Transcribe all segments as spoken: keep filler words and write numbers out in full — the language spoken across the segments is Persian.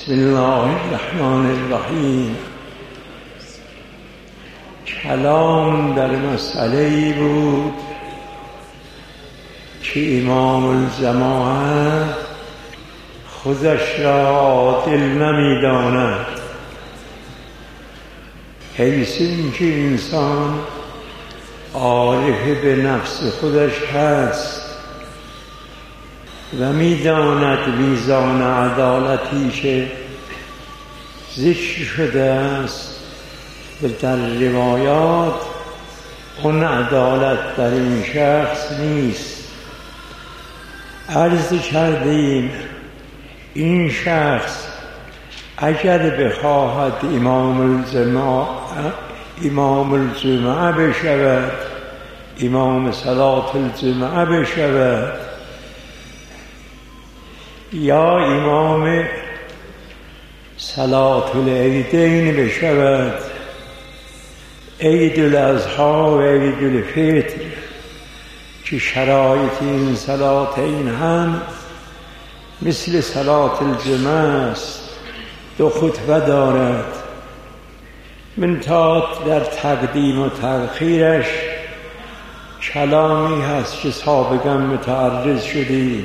بسم الله الرحمن الرحیم. کلام در مسئله‌ای بود که امام الجماعه خودش را عادل نمی‌داند، حیث اینکه انسان عارف به نفس خودش هست و می‌داند میزان عدالتی که ذکر شده است و در روایات اون عدالت در این شخص نیست. عرض کردیم این شخص اگر بخواهد امام الجماعه امام الجمعه بشود، امام صلاة الجمعه بشود، یا امام صلاة العیدین بشود، عید الاضحی و عید الفطر که شرایط این صلاتین هم مثل صلاة الجمعه است، دو خطبه دارد. منتها در تقدیم و تأخیرش کلامی هست که سابقا متعرض شدیم.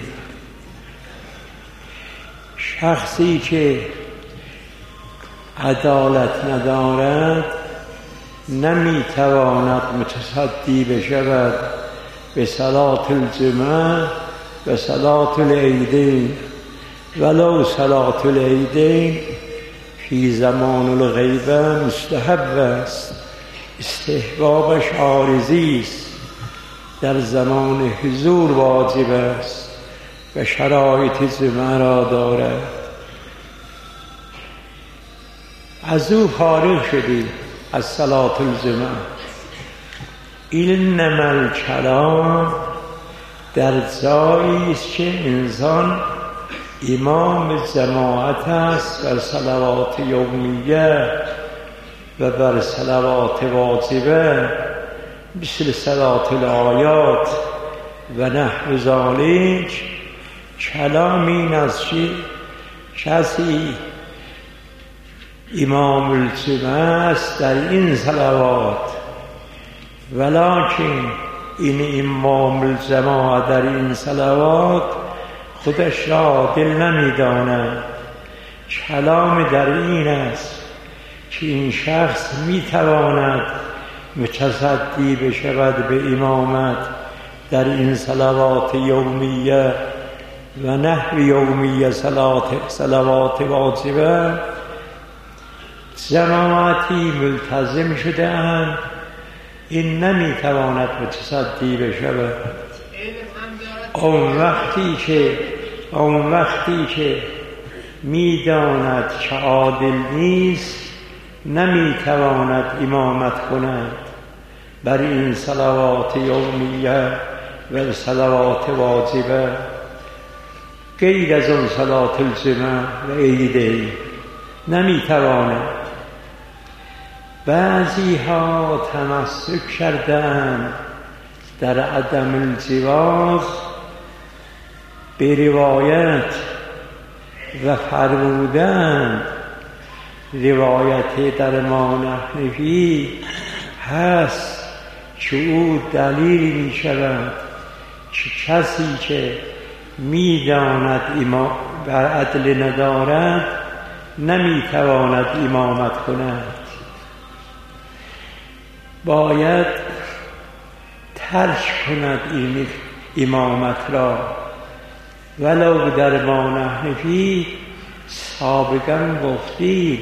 شخصی که عدالت ندارد نمیتواند متصدی بشود به صلاة الجمعه و صلاة العیدین، ولو صلاة العیدین فی زمان الغیبه مستحب است، استحبابش عارضی است، در زمان حضور واجب است و شرایط جمعه را دارد. از او فارغ شدیم از صلاة الجمعه. انما الکلام در جایی است که انسان امام جماعت است بر صلوات یومیه و بر صلوات واجبه مثل صلاة الآیات و نحو ذلک. کلام این است که کسی امام الجمعه است در این صلوات، ولکن این امام الجماعه در این صلوات خودش را عادل نمی‌داند. کلام در این است که این شخص می‌تواند متصدی بشود به امامت در این صلوات یومیه و نحو یومیه صلوات واجبه. جماعتی ملتزم شده اند این نمیتواند متصدی بشود. اون وقتی که اون وقتی که میداند که عادل نیست نمیتواند امامت کند بر این صلوات یومیه و صلوات واجبه غیر از اون صلاة الجمعه و عیدین نمیتواند. بعضی ها تمسک کردند در عدم الجواز به روایت و فرمودند روایت در امام حنفی هست که او دلیل می شود که کسی که می داند امام بر عدل ندارد نمی تواند امامت کند، باید ترک کند این امامت را. ولو در امام حنفی سابقا گفتیم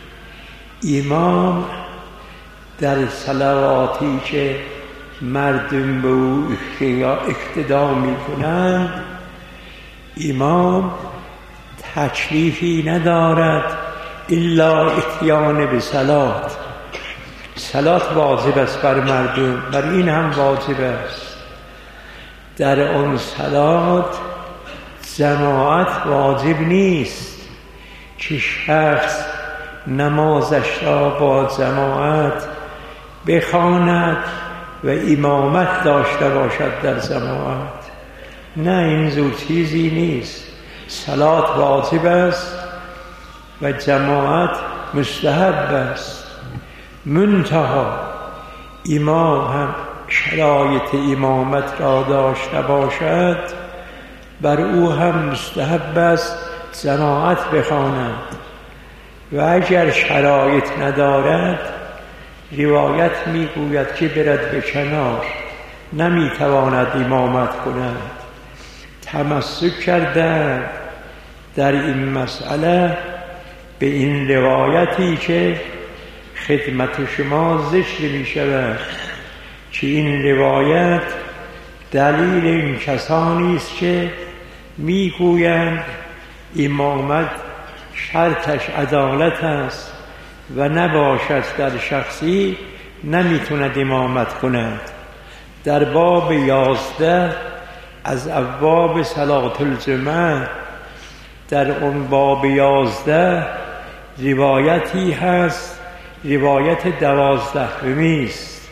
امام در صلواتی که مردم به او اقتدا می کنند امام تکلیفی ندارد الا اتیان به صلات. صلات واجب است بر مردم، بر این هم واجب است. در آن صلات جماعت واجب نیست که شخص نمازش را با جماعت بخواند و امامت داشته باشد در جماعت. نه، این زور چیزی نیست. صلات واجب است و جماعت مستحب است. منتها امام هم شرایط امامت را داشته باشد بر او هم مستحب است جماعت بخواند و اگر شرایط ندارد روایت میگوید که برد به کنار، نمیتواند امامت کند. تمسک کردند در این مسئله به این روایتی که خدمت شما ذکر می شود که این روایت دلیل این کسانی است که میگویند امامت شرطش عدالت است و نباشد در شخصی نمیتوند امامت کند. در باب یازده از ابواب صلاة الجمعه در اون باب یازده روایتی هست، روایت دوازدهمی است،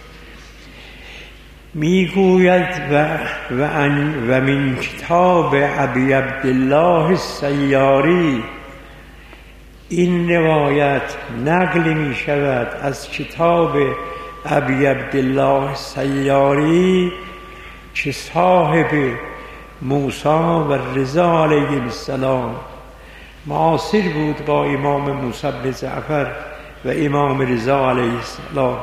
میگوید و و, و من کتاب ابی عبدالله السیاری، این روایت نقل می شود از کتاب ابی عبدالله السیاری که صاحب موسی و رضا علیه السلام معاصر بود با امام موسی بن جعفر و امام رضا علیه السلام.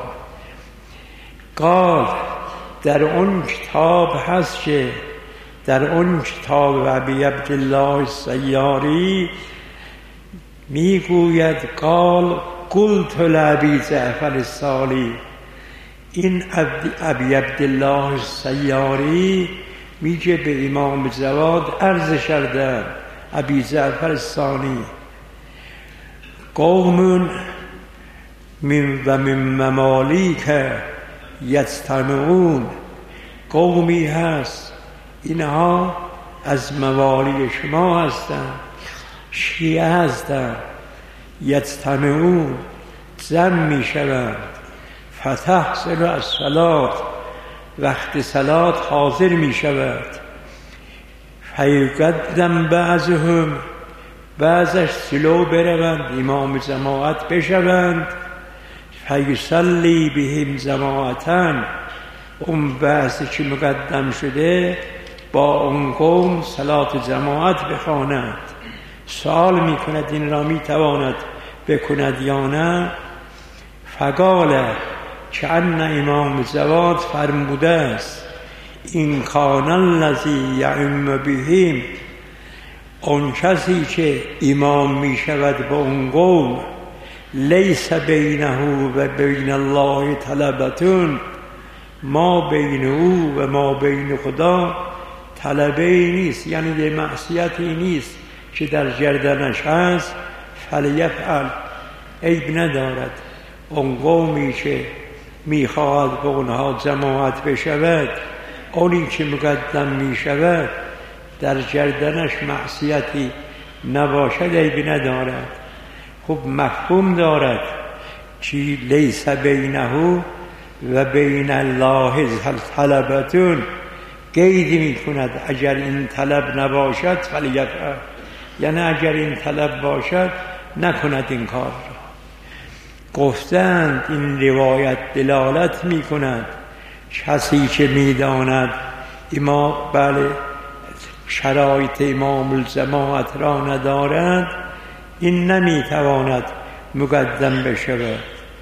قال در اون کتاب هست که در اون کتاب ابی عبدالله السیاری میگوید قال قلت لابی جعفر الصالی، این ابی عبدالله السیاری میگه به امام جواد عرض کردن ابی جعفر الثانی قوم من و من ممالیک یجتمعون، قومی هست اینها از موالی شما هستند، شیعه هستند، یجتمعون جمع می شوند، فتحصل الصلاة وقت صلات حاضر می شود، فیقدم بعضهم بعضش سلو بروند امام جماعت بشوند، فیصلی بهم جماعتن اون بعضی که مقدم شده با اون قوم صلات جماعت بخواند. سوال می کند این را می تواند بکند یا نه؟ فقال که ان امام جواد فرموده است این کان الذی یعم بهم، اون کسی که امام می شود با اون قوم لیس بینه و بین الله طلبتون، ما بین او و ما بین خدا طلبه نیست، یعنی یه معصیتی نیست که در گردنش هست، فلیفعل عیب ندارد. اون قومی که میخواهد به اونها جماعت بشود، اونی که مقدم میشود در گردنش معصیتی نباشد عیب ندارد. خب مفهوم دارد که لیس بینه و بین الله طلبتون، قید می کند اگر این طلب نباشد فلیفعل، یعنی اگر این طلب باشد نکند این کار را. گفتند این روایت دلالت می کند کسی که می داند امام بله شرایط امام الجماعت را ندارد این نمی تواند مقدم بشود.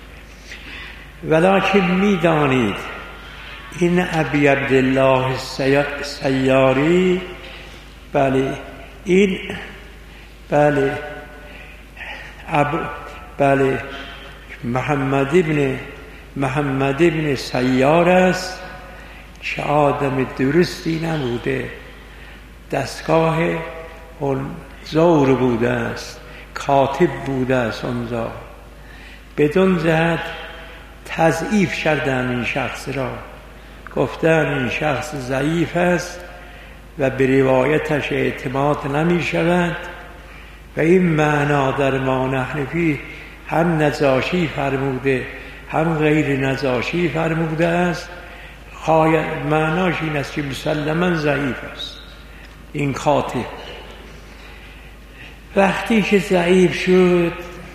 ولکن می دانید این ابی عبدالله السیاری بله این بله اب بله محمد ابن محمد ابن سیار است که آدم درستی نبوده، دستگاه اون زور بوده است، کاتب بوده است اونجا، بدون جهت تضعیف کردن این شخص را، گفتن این شخص ضعیف است و به روایتش اعتماد نمی شود و این معنا در ما نحن فیه هم نجاشی فرموده هم غیر نجاشی فرموده است. معناش این است که مسلما ضعیف است این کاتب. وقتی که ضعیف شد،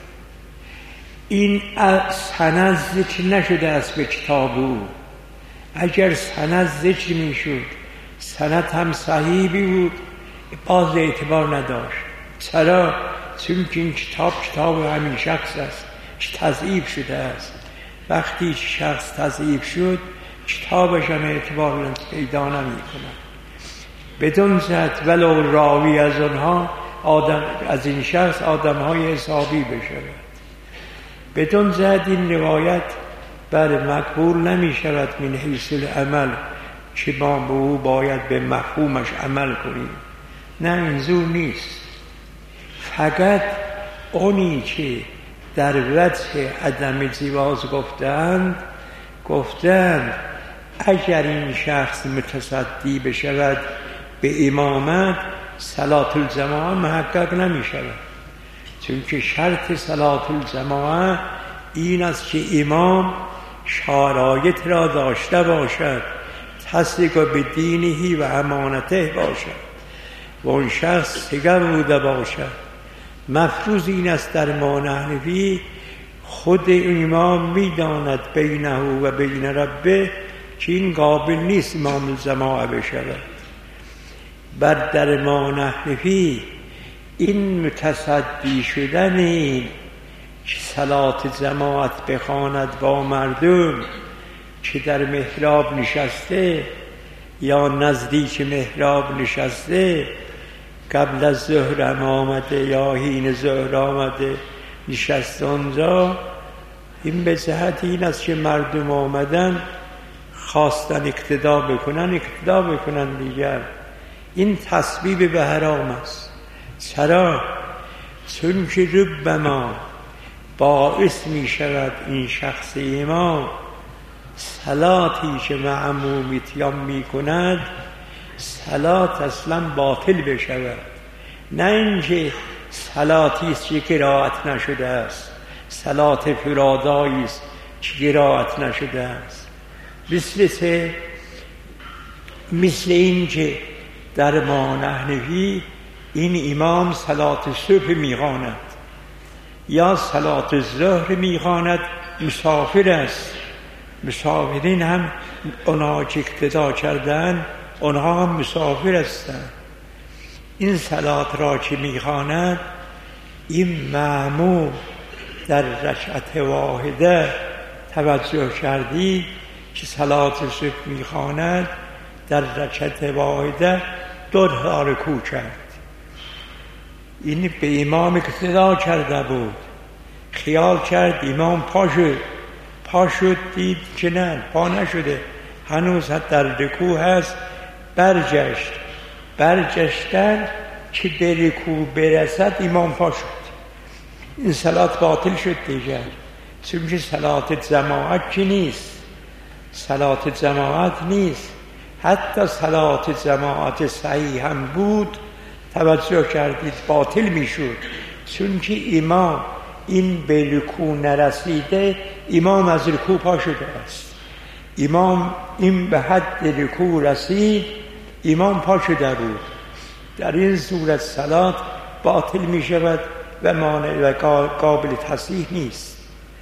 این سند ذکر نشده است به کتاب او. اگر سند ذکر می شد، سند هم صحیحی بود، باز اعتبار نداشت. چرا؟ چون که این کتاب کتاب همین شخص است که تضعیف شده است. وقتی شخص تضعیف شد، کتابش هم اعتبار پیدا نمی کند. بدون جهت ولو راوی از آنها آدم از این شخص آدم‌های حسابی بشود، بدون جهت این روایت بر مقبول نمی شود من حیث العمل که ما به او باید به مفهومش عمل کنیم. نه، اینجور نیست. فقط اونی که در وجه عدم جواز گفتند گفتند اگر این شخص متصدی بشود به امامت، صلاة الجماعه محقق نمی شود. چون که شرط صلاة الجماعه این است که امام شرایط را داشته باشد، تصدیق به دینهی و امانته باشد و اون شخص سگر بوده باشد. مفروض این است در ما نحنفی خود امام میداند بینه و بین ربه که این قابل نیست امام الجماعه بشود. بر در ما نحنفی این متصدی شدن این که صلات جماعت بخواند با مردم که در محراب نشسته یا نزدیک محراب نشسته، قبل از ظهر هم آمده یا حین ظهر آمده نشسته اونجا، این به جهت این است که مردم آمدن خواستن اقتدا بکنن اقتدا بکنن دیگر. این تسبیب به حرام است. چرا؟ چون که ربما باعث می شود این شخص امام صلاتی که معموم اتیام می کند صلات اصلا باطل بشود. نه اینکه صلاتی است که قرائت نشده است، صلات فرادایی است که قرائت نشده است. مثل چه؟ مثل این که در ما نحنفی این امام صلات صبح میخواند یا صلات ظهر میخواند، مسافر است. مسافرین هم اونها که اقتدا کردن اونها هم مسافر هستند. این صلات را که میخواند، این مأموم در رکعت واحده توجه کردی که صلات صبح میخواند، در رکعت واحده دو تا رکوع کرد. این به امام اقتدا کرده بود، خیال کرد امام پا شد، پا شد دید که نه، پا نشده، هنوز در رکوع هست. برگشت برگشتن که به رکوع برسد امام پا شد. این صلات باطل شد دیگر. چون که صلات جماعت که نیست، صلات جماعت نیست. حتی صلات جماعت صحیح هم بود، توجه کردید باطل می شد. چون که امام این به رکوع نرسیده، امام از رکوع پا شده است. امام این به حد رکوع رسید، امام پا شده بود. در این صورت صلات باطل می شود و مانع و قابل تصحیح نیست.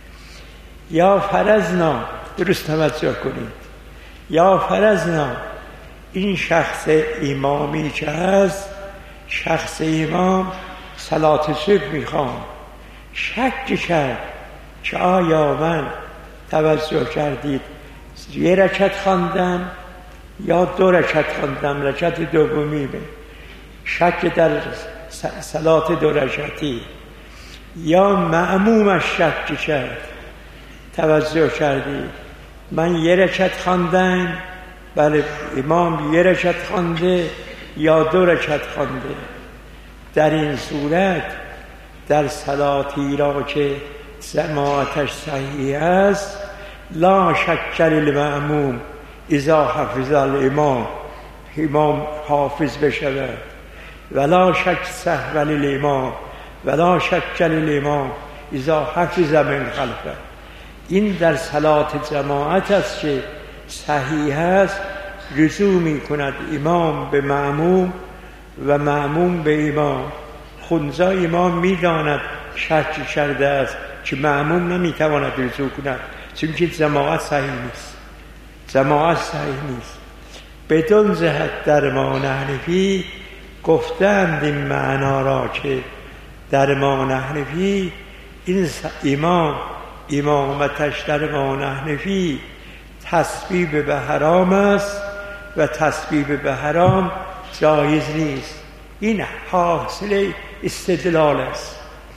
یا فرضنا، درست توجه کنید، یا فرضنا این شخص امامی که هست، شخص امام صلات صبح میخوام، شک کرد که آیا من توجه کردید یه رکعت خواندم یا دو رکعت خواندم، رکعت دومی به شک در صلات دو رکعتی، یا مأمومش شک کرد، توجه کردید من یه رکعت خواندم، بله امام یه رکعت خوانده یا دو رکعت خوانده. در این صورت در صلاتی را که جماعتش صحیح است، لا شک للمأموم اذا حفظ الامام، امام حافظ بشود، ولا شک سهو للامام ولا شک للامام اذا حفظ من خلفه. این در صلات جماعت است که صحیح است، رجوع می کند امام به مأموم و مأموم به امام. خنزا امام میداند شرط کرده است که مأموم نمیتواند رجوع کند، چون که جماعت صحیح نیست، جماعت صحیح نیست. بدون جهت درمان حنفی گفتند این معنا را که درمان حنفی این امام امامتش درمان حنفی تسبیب به حرام است و تسبیب به حرام جایز نیست. این حاصل استدلال است.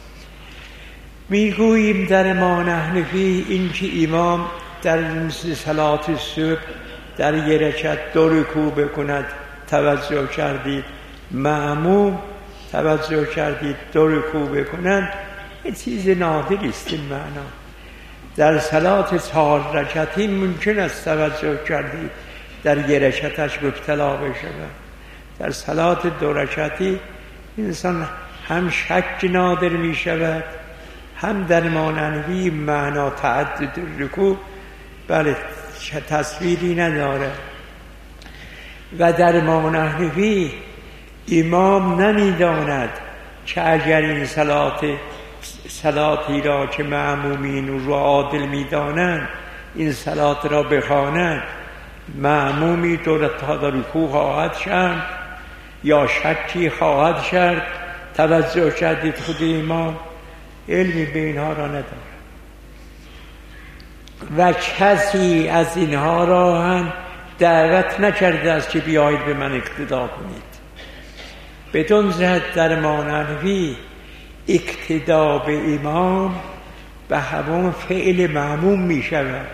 میگوییم درمان حنفی این که امام در صلات صبح در یک رکعت دو رکوع بکند، توجه کردید، مأموم توجه کردید دو رکوع بکنند، این چیز نادر است. این معنا در صلات چهار رکعتی ممکن است توجه کردید در یک رکعتش مبتلا بشود. در صلات دو رکعتی انسان هم شک نادر می شود، هم در ماننوی معنا تعدد رکوع بله تصویری نداره. و در ماننوی امام نمیداند که اگر این صلات صلاتی را که معمومین رو عادل میدانند این صلات را بخوانند، معمومی دو تا رکوع خواهد شد یا شکی خواهد شد. توجه کردید خود امام علمی به اینها را ندارد و کسی از اینها را هم دعوت نکرده است که بیایید به من اقتدا کنید. بدون جهت در ماننوی اقتدا به امام به همون فعل معموم می شود.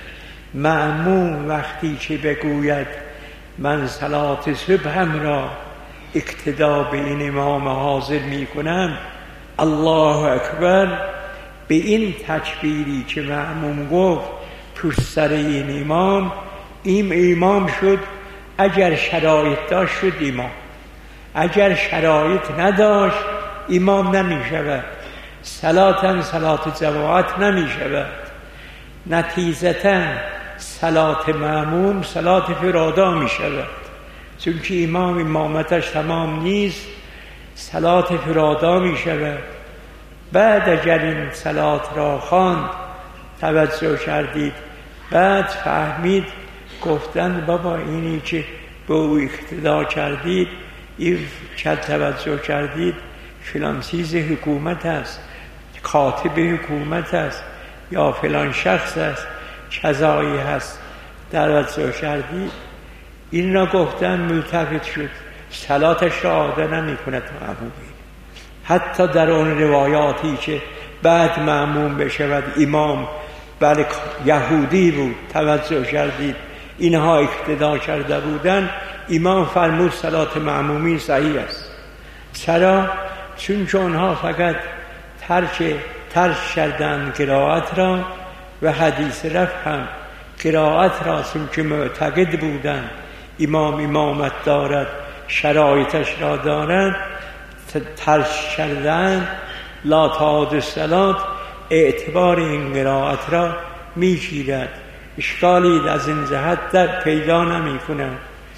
معموم وقتی که بگوید من صلات صبحم را اقتدا به این امام حاضر می کنم، الله اکبر، به این تکبیری که معموم گفت پشت سر این امام، این امام شد. اگر شرایط داشت شد امام، اگر شرایط نداشت امام نمی شود. صلاتاً صلات جماعت نمی شود. نتیجتاً صلات معموم صلات فرادا می شود، چون که امام امامتش تمام نیست، صلات فرادا می شود. بعد اگر این صلات را خواند، توجه کردید، بعد فهمید، گفتند بابا اینی که به او اقتدا کردید، این که توجه کردید فلان چیز حکومت است، کاتب حکومت است یا فلان شخص است، کذایی هست، توجه کردید، این را گفتن ملتفت شد، صلاتش را عاده نمی کند معمومی. حتی در اون روایاتی که بعد معموم بشود امام بله یهودی بود، توجه کردید، اینها اقتدا کرده بودن، امام فرمود صلات معمومی صحیح است. چرا؟ چون که آنها فقط ترک ترک کردند قرائت را و حدیث رفع هم قرائت را، چون که معتقد بودند امام امامت دارد، شرایطش را دارد، ترک کردند. لا تعاد الصلات اعتبار این قرائت را میگیرد، اشکالی از این جهت در پیدا نمی کند.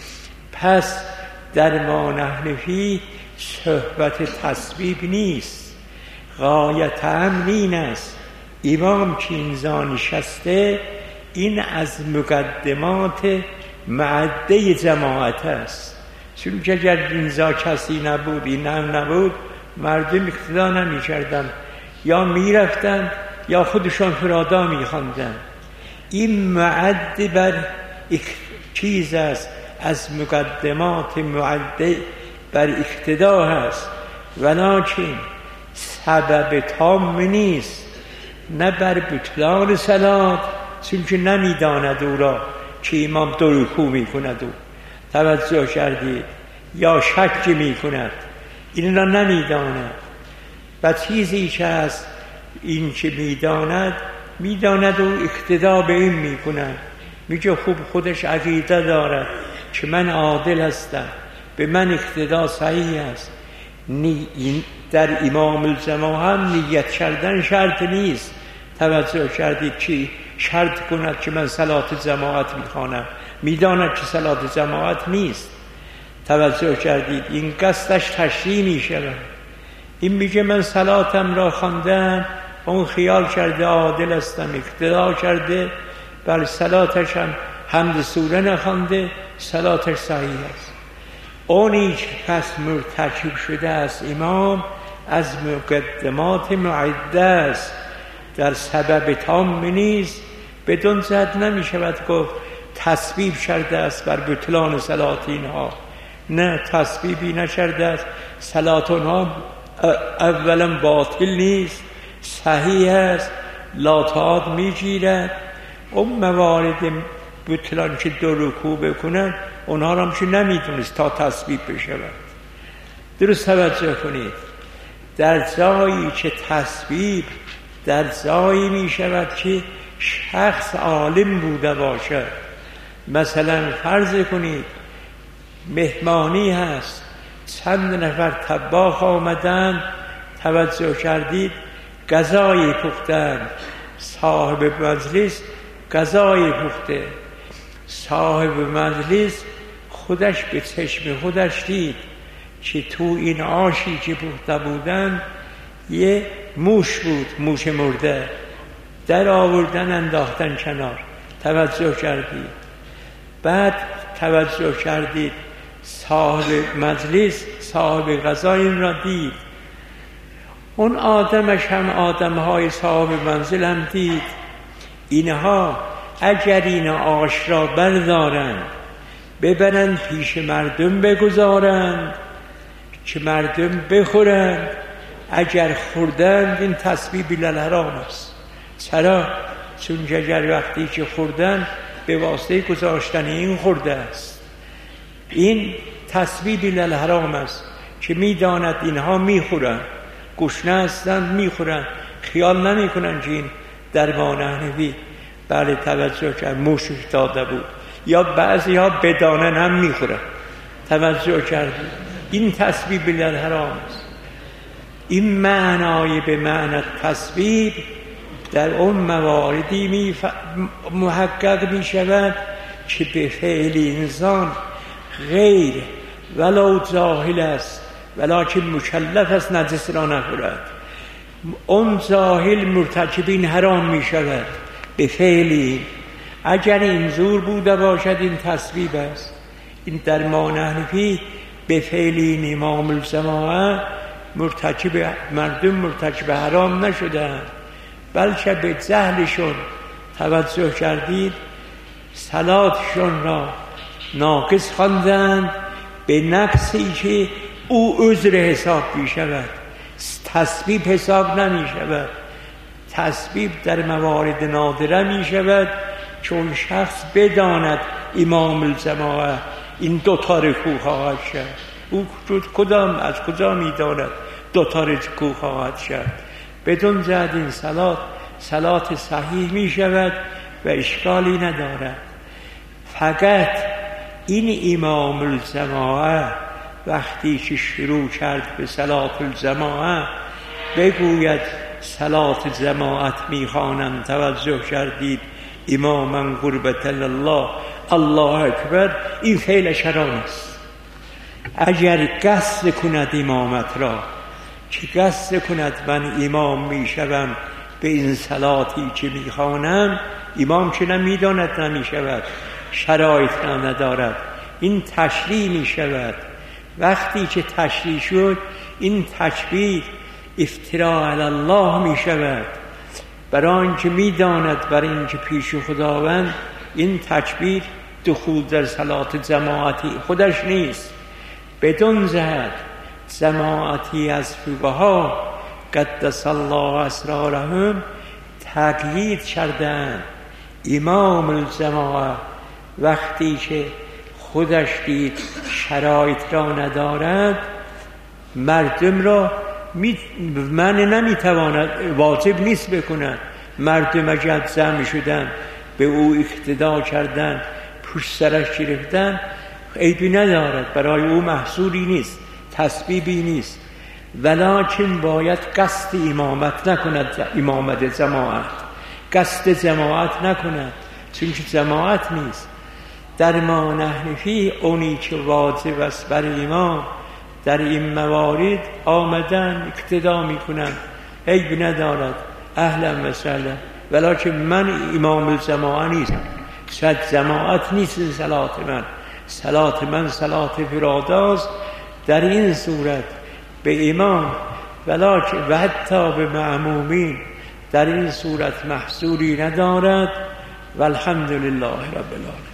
پس در مانحنفی صحبت تسبیب نیست، غایت امر این است امام که اینجا نشسته این از مقدمات معده جماعت است، چون که اگر اینجا کسی نبود، این هم نبود، مردم اقتدا نمی کردن، یا می رفتن یا خودشان فرادا می خواندن. این معده بر چیز است، از مقدمات معده بر اقتدا هست، ولکن سبب تام نیست، نه بر بطلان صلات، چون که نمی داند او را که امام دو رکوع می کند، او توجه کردید، یا شک می کند، این را نمی داند. و چیزی که از این که می داند می داند و اقتدا به این می کند، میگه خوب خودش عقیده دارد که من عادل هستم، به من اقتدا صحیح است. در امام الجماعه هم نیت کردن شرط نیست، توجه کردید که شرط کند که من صلات جماعت میخوانم، میداند که صلات جماعت نیست، توجه کردید، این قصدش تشریع میشود. این میگه من صلاتم را خواندم، اون خیال کرده عادل هستم، اقتدا کرده، بله صلاتش هم حمد سوره نخوانده، صلاتش صحیح است. اونی که پس مرتکب شده است امام از مقدمات معده است، در سبب تام نیست، بدون زد نمی شود گفت تصویب شرده است بر بطلان صلات اینها. نه، تصویبی نشرده است. صلات اونها اولا باطل نیست، صحیح است، لاتعاد می گیرد. اون موارد بطلان که دو رکوع بکنن اونها را همچه نمی دونست تا تصویب بشود. درست توجه کنید، در جایی که تصویب در جایی می شود که شخص عالم بوده باشد. مثلا فرض کنید مهمانی هست، چند نفر طباخ آمدن، توجه کردید غذای پختن، صاحب مجلس غذای پخته، صاحب مجلس خودش به چشم خودش دید که تو این آشی که پخته بودن یه موش بود، موش مرده، در آوردن انداختن کنار. توجه کردید؟ بعد توجه کردید صاحب مجلس صاحب غذا این را دید، اون آدمش هم آدمهای صاحب منزل هم دید. اینها اگر این آش را بردارند ببرند پیش مردم بگذارند که مردم بخورند، اگر خوردند این تصویب الحرام است. چرا؟ چون اگر وقتی که خوردن به واسطه گذاشتن این خورده است، این تصویب الحرام است که میداند اینها میخورند، گشنه هستند میخورند، خیال نمی کنند که این درمان حنفی بله توجه کرد موشش داده بود، یا بعضی ها بدانن هم میخورند. توجه کردید؟ این تصویب الحرام است. این معنای به معنی تصویب در اون مواردی می ف... محقق می شود که به فعل انسان غیر ولو جاهل است ولکن مکلف است نجس را نخورد، اون جاهل مرتکب این حرام می شود به فعلی. اگر این زور بوده باشد این تصویب است. این در حنفی به فعل این امام الجماعه مرتکب مردم مرتکب حرام نشدند، بلکه به جهلشون توجه کردید صلاتشون را ناقص خواندند به نقصی که او عذر حساب می شود، تصویب حساب نمی شود. تصویب در موارد نادره می شود چون شخص بداند امام الجماعه این دوتا رکوع خواهد شد، او کدام از کجا می داند دوتا رکوع خواهد شد. بدون زد این صلات صلات صحیح می شود و اشکالی ندارد. فقط این امام الجماعه وقتی که شروع کرد به صلات الجماعه بگوید صلات جماعت می خوانم، توجه کردید اماما قربت الله الله اکبر، این فعل حرام است. اگر قصد کند امامت را که قصد کند من امام می شوم به این صلاتی که می خوانم، امام که نمیداند نمی شود، شرایط را ندارد، این تشریع می شود. وقتی که تشریع شد این تکبیر افتراء علی الله می شود، برای اینکه می داند برای اینکه پیش خداوند این تکبیر دخول در صلات جماعتی خودش نیست. بدون زد جماعتی از فقها قدس الله اسرارهم تقیید کردند امام الجماعه وقتی که خودش دید شرایط را ندارد مردم را می من نمیتواند واجب نیست بکند. مردم اگر جمع شدن به او اقتدا کردن پشت سرش گرفتن عیبی ندارد، برای او محصولی نیست، تسبیبی نیست، ولکن باید قصد امامت نکند، امامت جماعت قصد جماعت نکند، چون که جماعت نیست. در ما حنفی اونی که واجب است بر امام در این موارد آمدن اقتدا میکنن، عیب ندارد، اهلا و سهلا. ولکن من امام الجماعه نیستم، صد جماعت نیست صلات من، صلات من صلات فراداست. در این صورت به امام ولکن و حتی به مأمومین در این صورت محصولی ندارد. والحمد لله رب العالمین.